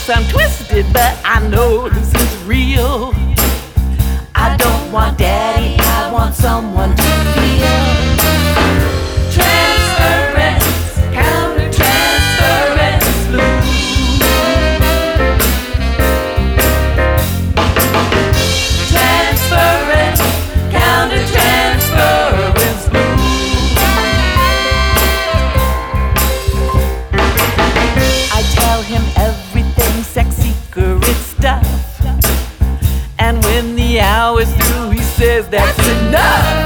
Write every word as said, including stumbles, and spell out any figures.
I'm twisted, but I know this is real. I don't want daddy, I want someone to feel. Transference, counter-transference blues. Transference, counter-transference blues. I tell him everything, sex secret stuff. And when the hour's through, he says that's enough.